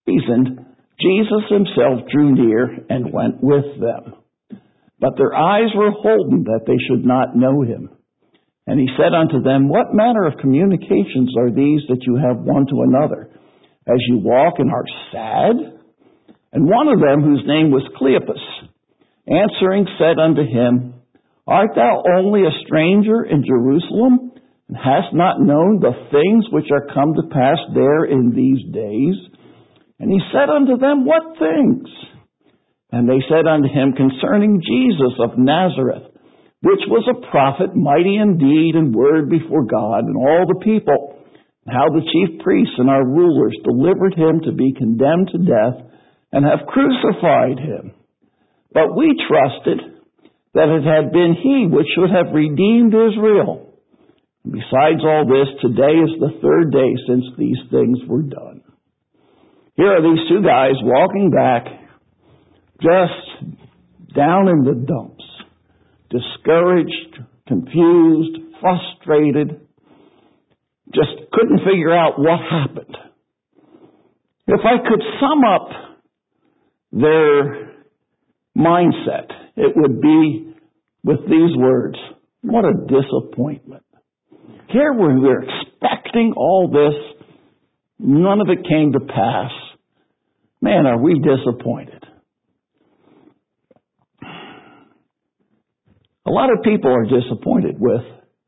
reasoned, Jesus himself drew near and went with them. But their eyes were holden that they should not know him. And he said unto them, What manner of communications are these that you have one to another, as you walk and are sad? And one of them, whose name was Cleopas, answering said unto him, Art thou only a stranger in Jerusalem, and hast not known the things which are come to pass there in these days? And he said unto them, What things? And they said unto him, Concerning Jesus of Nazareth, which was a prophet, mighty in deed and word before God and all the people, and how the chief priests and our rulers delivered him to be condemned to death, and have crucified him. But we trusted that it had been he which should have redeemed Israel. And besides all this, today is the third day since these things were done. Here are these two guys walking back, just down in the dumps, discouraged, confused, frustrated, just couldn't figure out what happened. If I could sum up their mindset, it would be with these words: what a disappointment. Here we were expecting all this, none of it came to pass. Man, are we disappointed. A lot of people are disappointed with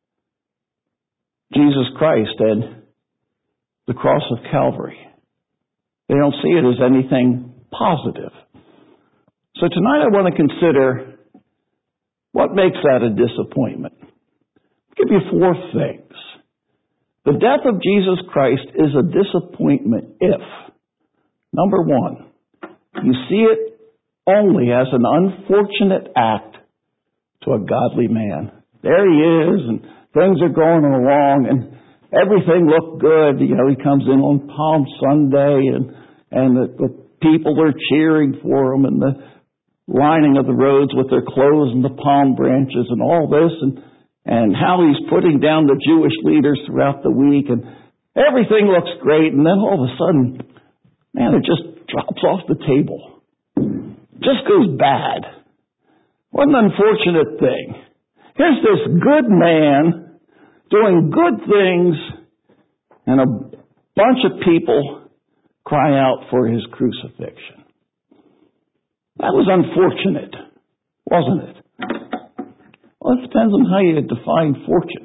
Jesus Christ and the cross of Calvary. They don't see it as anything positive. So tonight I want to consider what makes that a disappointment. I'll give you 4 things. The death of Jesus Christ is a disappointment if, number 1, you see it only as an unfortunate act to a godly man. There he is, and things are going along, and everything looked good. You know, he comes in on Palm Sunday, and the people are cheering for him, and the lining of the roads with their clothes and the palm branches and all this, and how he's putting down the Jewish leaders throughout the week, and everything looks great, and then all of a sudden, man, it just drops off the table. Just goes bad. What an unfortunate thing. Here's this good man doing good things, and a bunch of people cry out for his crucifixion. That was unfortunate, wasn't it? Well, it depends on how you define fortune.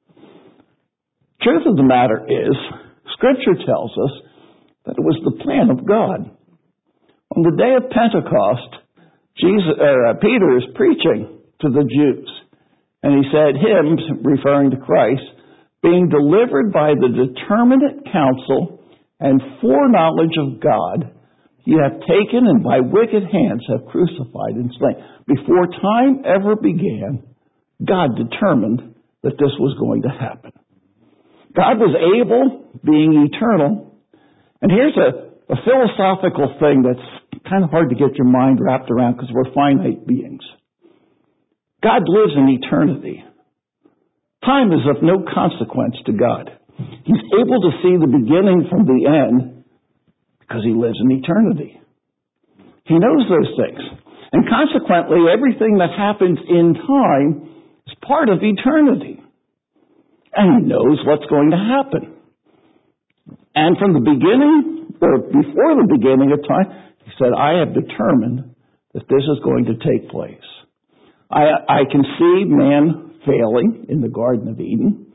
Truth of the matter is, Scripture tells us that it was the plan of God. On the day of Pentecost, Peter is preaching to the Jews, and he said, him, referring to Christ, being delivered by the determinate counsel and foreknowledge of God, ye have taken and by wicked hands have crucified and slain. Before time ever began, God determined that this was going to happen. God was able, being eternal. And here's a philosophical thing that's kind of hard to get your mind wrapped around because we're finite beings. God lives in eternity. Time is of no consequence to God. He's able to see the beginning from the end because he lives in eternity. He knows those things. And consequently, everything that happens in time is part of eternity. And he knows what's going to happen. And from the beginning, or before the beginning of time, he said, I have determined that this is going to take place. I can see man failing in the Garden of Eden.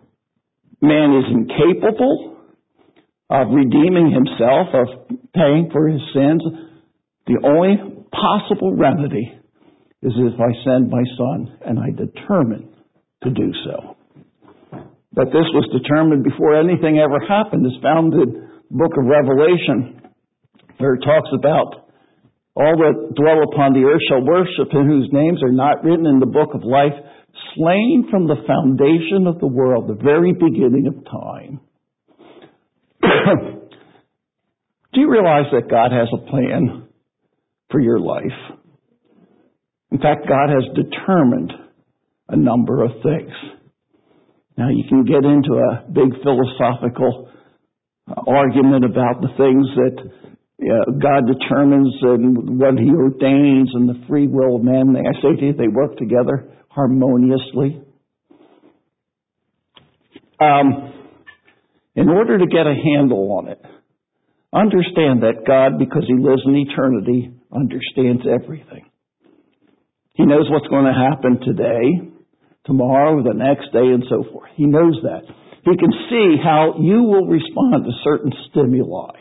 Man is incapable of redeeming himself, of paying for his sins. The only possible remedy is if I send my son, and I determine to do so. But this was determined before anything ever happened. It's found in the book of Revelation, where it talks about all that dwell upon the earth shall worship him whose names are not written in the book of life, slain from the foundation of the world, the very beginning of time. Do you realize that God has a plan for your life? In fact, God has determined a number of things. Now, you can get into a big philosophical argument about the things that God determines and what He ordains and the free will of man. May I say to you, they work together harmoniously. In order to get a handle on it, understand that God, because He lives in eternity, understands everything. He knows what's going to happen today, tomorrow, the next day, and so forth. He knows that. He can see how you will respond to certain stimuli.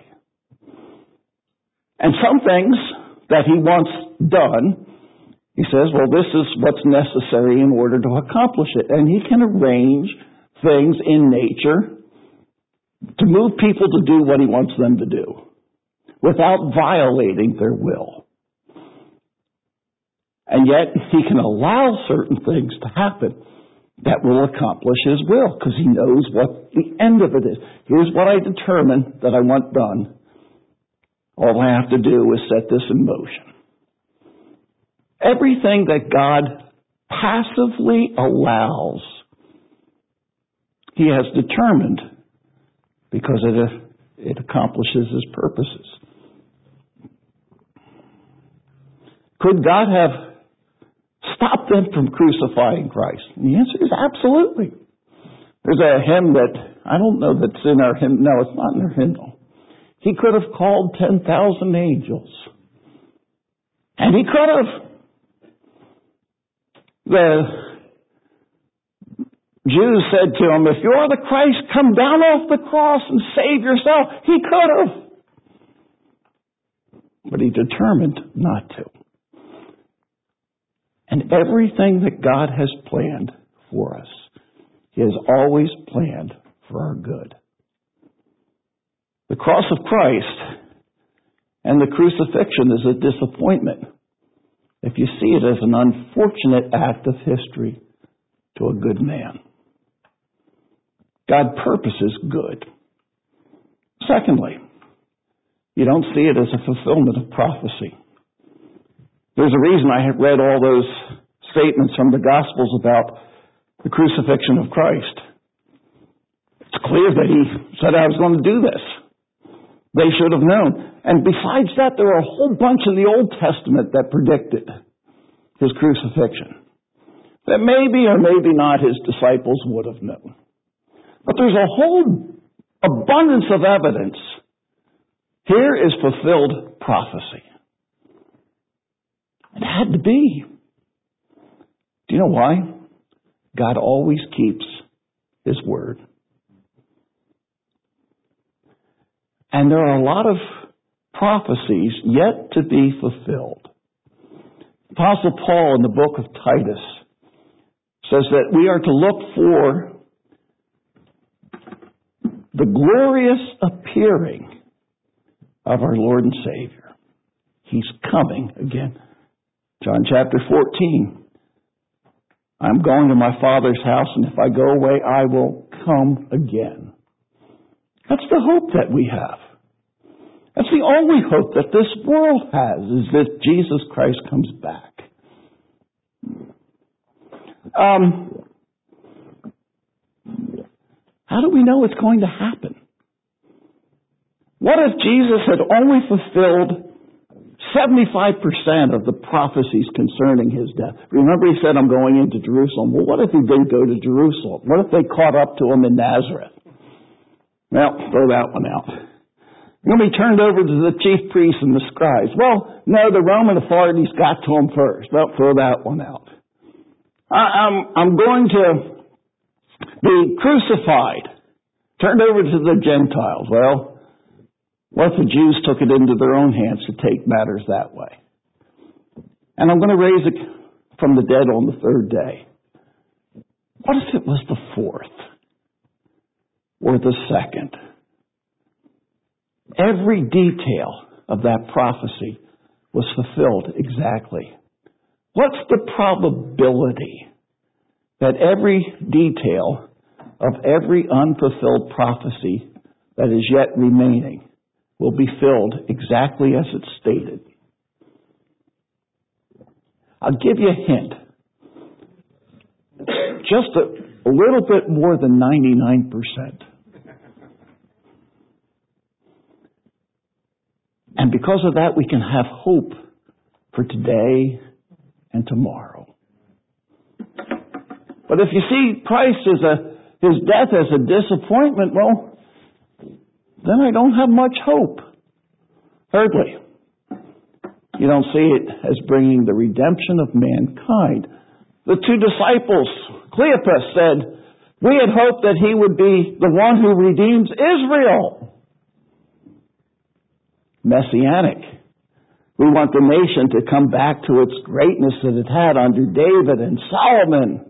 And some things that He wants done, He says, well, this is what's necessary in order to accomplish it. And He can arrange things in nature to move people to do what He wants them to do without violating their will. And yet, He can allow certain things to happen that will accomplish His will because He knows what the end of it is. Here's what I determined that I want done. All I have to do is set this in motion. Everything that God passively allows, He has determined because it accomplishes His purposes. Could God have stopped them from crucifying Christ? And the answer is absolutely. There's a hymn that, I don't know that's in our hymn. No, it's not in our hymnal. He could have called 10,000 angels. And He could have. The Jews said to Him, if you're the Christ, come down off the cross and save yourself. He could have. But He determined not to. And everything that God has planned for us, He has always planned for our good. The cross of Christ and the crucifixion is a disappointment if you see it as an unfortunate act of history to a good man. God purposes good. Secondly, you don't see it as a fulfillment of prophecy. There's a reason I have read all those statements from the Gospels about the crucifixion of Christ. It's clear that He said, I was going to do this. They should have known. And besides that, there are a whole bunch in the Old Testament that predicted His crucifixion. That maybe or maybe not His disciples would have known. But there's a whole abundance of evidence. Here is fulfilled prophecy. It had to be. Do you know why? God always keeps His word. And there are a lot of prophecies yet to be fulfilled. Apostle Paul in the book of Titus says that we are to look for the glorious appearing of our Lord and Savior. He's coming again. John chapter 14. I'm going to my Father's house, and if I go away, I will come again. That's the hope that we have. That's the only hope that this world has, is that Jesus Christ comes back. How do we know it's going to happen? What if Jesus had only fulfilled 75% of the prophecies concerning His death? Remember He said, I'm going into Jerusalem. Well, what if He didn't go to Jerusalem? What if they caught up to Him in Nazareth? Well, throw that one out. Then He turned over to the chief priests and the scribes. Well, no, the Roman authorities got to Him first. Well, throw that one out. I'm going to be crucified. Turned over to the Gentiles. Well, what if the Jews took it into their own hands to take matters that way? And I'm going to raise it from the dead on the third day. What if it was the fourth? Or the second? Every detail of that prophecy was fulfilled exactly. What's the probability that every detail of every unfulfilled prophecy that is yet remaining will be filled exactly as it's stated? I'll give you a hint. Just a little bit more than 99%. And because of that, we can have hope for today and tomorrow. But if you see Christ his death as a disappointment, well, then I don't have much hope. Thirdly, you don't see it as bringing the redemption of mankind. The two disciples, Cleopas, said, we had hoped that he would be the one who redeems Israel. Messianic. We want the nation to come back to its greatness that it had under David and Solomon.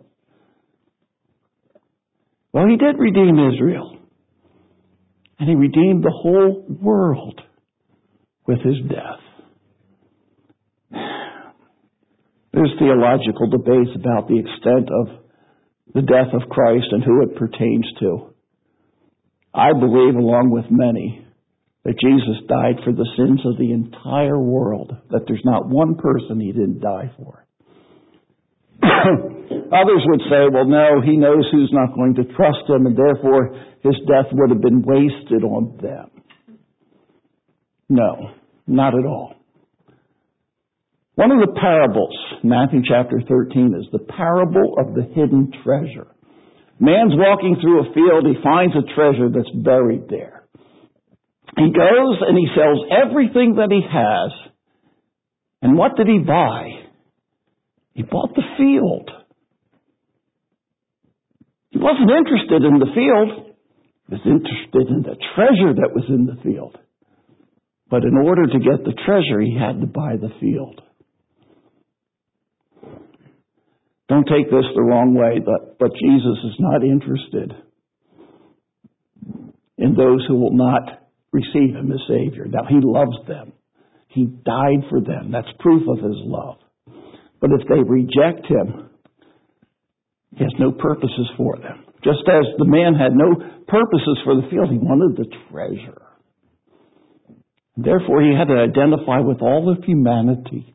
Well, he did redeem Israel. And he redeemed the whole world with his death. There's theological debates about the extent of the death of Christ and who it pertains to. I believe, along with many, that Jesus died for the sins of the entire world, that there's not one person he didn't die for. Others would say, well, no, he knows who's not going to trust him, and therefore his death would have been wasted on them. No, not at all. One of the parables, Matthew chapter 13, is the parable of the hidden treasure. Man's walking through a field, he finds a treasure that's buried there. He goes and he sells everything that he has. And what did he buy? He bought the field. He wasn't interested in the field. He was interested in the treasure that was in the field. But in order to get the treasure, he had to buy the field. Don't take this the wrong way, but Jesus is not interested in those who will not receive him as Savior. Now, he loves them. He died for them. That's proof of his love. But if they reject him, he has no purposes for them. Just as the man had no purposes for the field, he wanted the treasure. Therefore, he had to identify with all of humanity.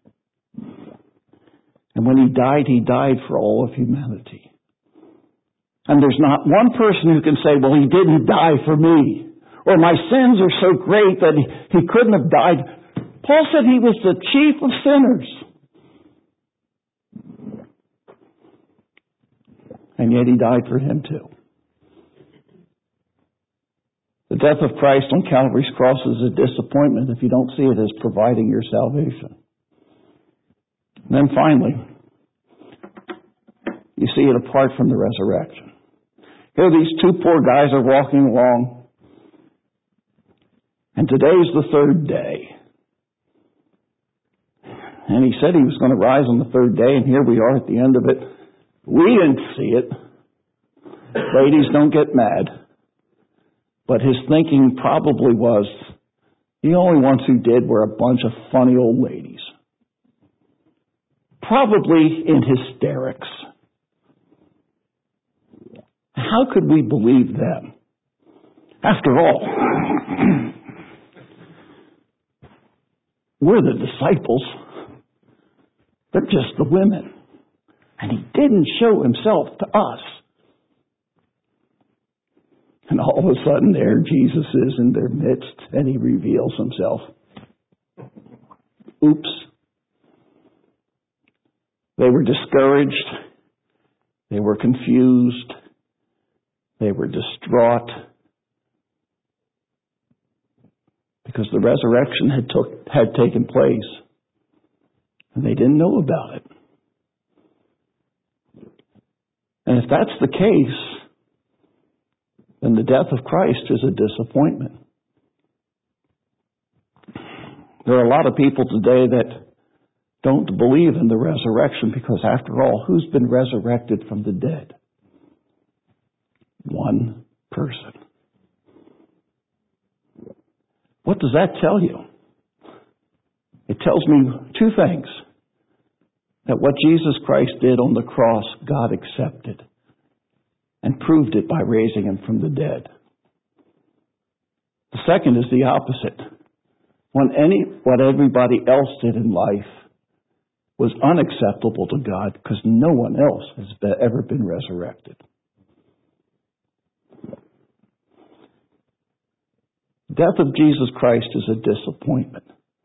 And when he died for all of humanity. And there's not one person who can say, well, he didn't die for me. Or my sins are so great that he couldn't have died. Paul said he was the chief of sinners. And yet he died for him too. The death of Christ on Calvary's cross is a disappointment if you don't see it as providing your salvation. And then finally, you see it apart from the resurrection. Here these two poor guys are walking along. And today's the third day. And he said he was going to rise on the third day, and here we are at the end of it. We didn't see it. Ladies, don't get mad. But his thinking probably was, the only ones who did were a bunch of funny old ladies. Probably in hysterics. How could we believe them? After all, we're the disciples. They're just the women. And he didn't show himself to us. And all of a sudden there Jesus is in their midst and he reveals himself. Oops. They were discouraged. They were confused. They were distraught. Because the resurrection had taken place. And they didn't know about it. And if that's the case, then the death of Christ is a disappointment. There are a lot of people today that don't believe in the resurrection because, after all, who's been resurrected from the dead? One person. What does that tell you? It tells me two things. That what Jesus Christ did on the cross, God accepted and proved it by raising him from the dead. The second is the opposite. What everybody else did in life was unacceptable to God because no one else has ever been resurrected. death of Jesus Christ is a disappointment.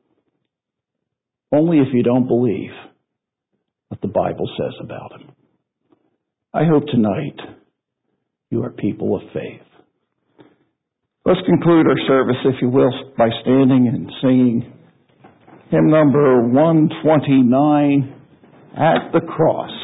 Only if you don't believe what the Bible says about him. I hope tonight you are people of faith. Let's conclude our service, if you will, by standing and singing hymn number 129, At the Cross.